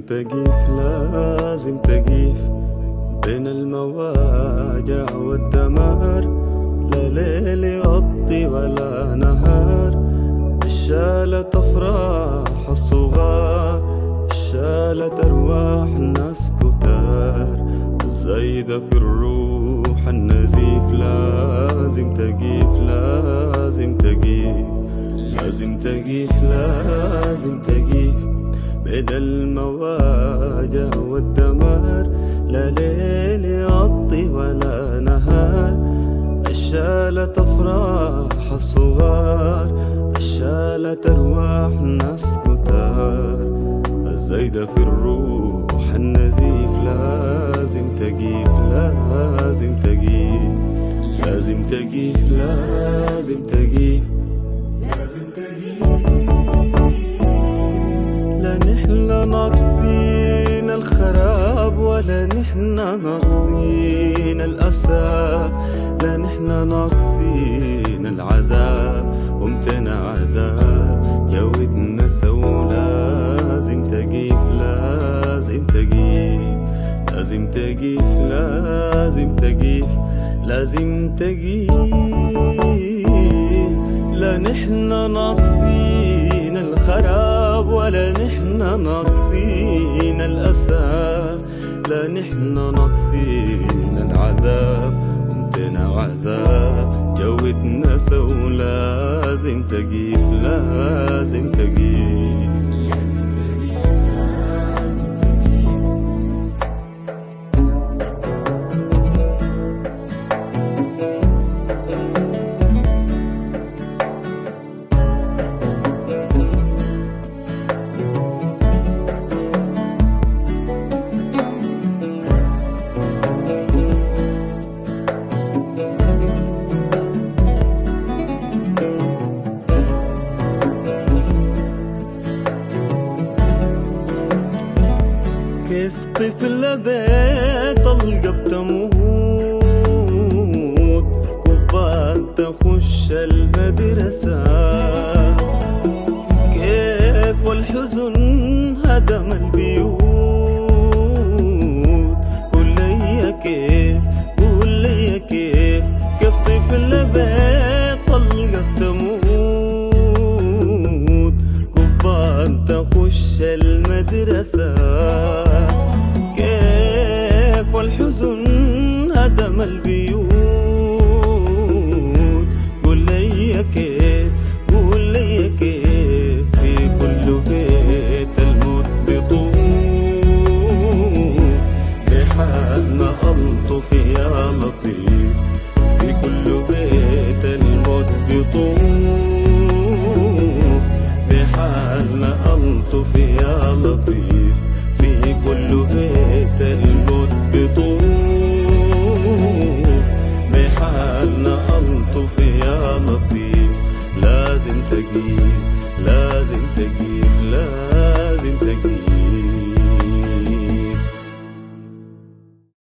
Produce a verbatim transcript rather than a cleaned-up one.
تقيف لازم تقيف بين المواجع والدمار، لا ليل يغطي ولا نهار. الشالت أفراح الصغار، الشالت أرواح ناس كتار، الزايدة في الروح النزيف لازم تقيف لازم تقيف لازم تقيف لازم تقيف بين المواجع والدمار، لا ليل يغطي ولا نهار. الشالت أفراح الصغار، الشالت أرواح ناس كتار، الزايدة في الروح النزيف لازم تقيف لازم تقيف لازم تقيف لازم تقيف لازم تقيف. لا نحن ناقصين الخراب ولا نحن ناقصين الأسى، لا نحن ناقصين العذاب ومتنا عذاب. جودنا سو لازم تقيف لازم تقيف لازم تقيف لازم تقيف لازم تقيف. لا نحن ناقصين الخراب ولا نحن ناقصين الأسى، لا نحن ناقصين العذاب ومتنا عذاب. جودنا سو لازم تقيف لازم تقيف. كيف طفل بيت القب تموت، كبار تخش المدرسة. كيف والحزن هدم البيوت، قول لي كيف قول لي كيف. كيف طفل بيت القب تموت، كبار تخش المدرسة. كيف والحزن هدم البيوت، قول لي كيف قول لي كيف. في كل بيت الموت بيطوف، بحالنا ألطف يا لطيف. في كل بيت الموت بيطوف، بحالنا ألطف يا لطيف. في كل بيت الموت بيطوف، بحالنا ألطف يا لطيف. لازم تقيف لازم تقيف لازم تقيف.